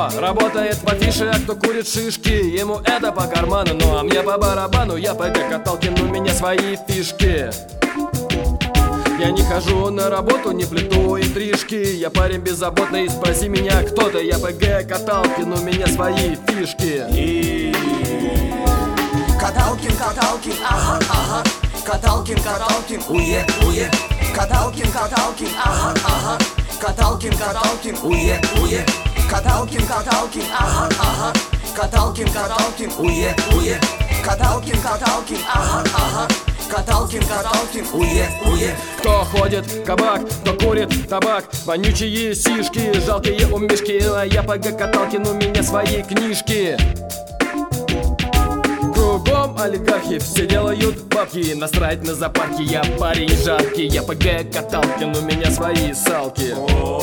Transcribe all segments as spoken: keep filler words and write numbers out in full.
Кто работает в афише, а кто курит шишки, ему это по карману, ну а мне по барабану. Я ПГ Каталкин, у меня свои фишки. Я не хожу на работу, не плету интрижки. Я парень беззаботный, спроси меня кто-то. Я ПГ Каталкин, у меня свои фишки. И... Каталкин, Каталкин, ага, ага. Каталкин, Каталкин, уе, уе. Каталкин, Каталкин, ага, ага. Каталкин, Каталкин, уе, уе. Каталкин, Каталкин, ага, ага. Каталкин, Каталкин, уе, уе. Каталкин, Каталкин, ага, ага. Каталкин, Каталкин, уе, уе. Кто ходит в кабак, кто курит табак, вонючие сишки, жалкие умишки. А я ПГ Каталкин, у меня свои книжки. Кругом олигархи, все делают бабки. Насрать на запарки, я парень жаркий. Я ПГ Каталкин, у меня свои салки.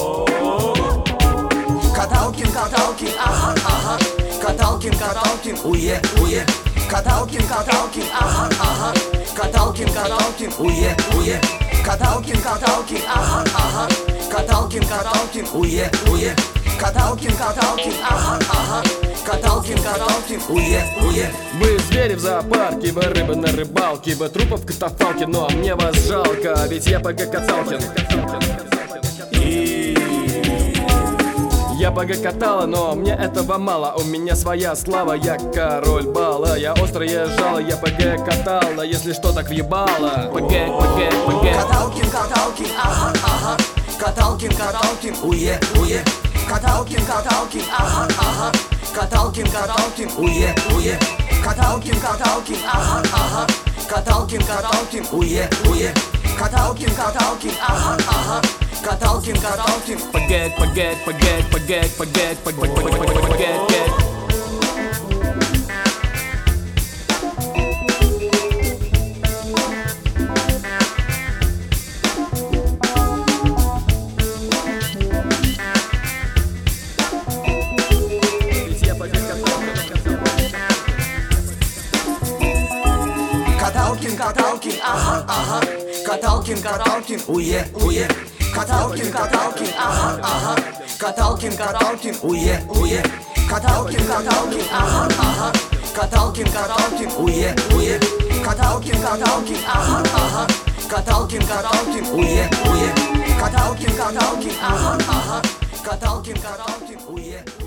Каталкин, Каталкин, ага, ага. Каталкин, Каталкин, уе, уе. Каталкин, Каталкин, ага, ага. Каталкин, Каталкин, уе, уе. Каталкин, Каталкин, ага, ага. Каталкин, Каталкин, уе, уе. Каталкин, Каталкин, ага, ага. Каталкин, Каталкин, уе, уе. Вы звери в зоопарке, вы рыбы на рыбалке, вы трупов в катафалке, но мне вас жалко, ведь я ПГ Каталкин. И... Я ПГ Катала, но мне этого мало. У меня своя слава, я король бала. Я острое жало, я ПГ Катала. Если что, так въебало. ПГ, ПГ, ПГ. Каталкин, Каталкин, ага, ага. Каталкин, Каталкин, уе, уе. Каталкин, Каталкин, ага, ага. Каталкин, Каталкин, уе, уе. Каталкин, Каталкин, ага, ага. Каталкин, Каталкин, уе, уе. Каталкин, Каталкин, ага, ага. Каталкин, Каталкин. Пагет, пагет, пагет, пагет, пагет, пагет, пагет, пагет. Каталкин, Каталкин, ага, ага. Каталкин, Каталкин, уе, уе. Каталкин, Каталкин, ага, ага. Каталкин, Каталкин, уе, уе. Каталкин, Каталкин, ага, ага. Каталкин, Каталкин, уе, уе. Каталкин, Каталкин, ага, ага. Каталкин, Каталкин, уе, уе. Каталкин, Каталкин, ага, ага. Каталкин, Каталкин, уе.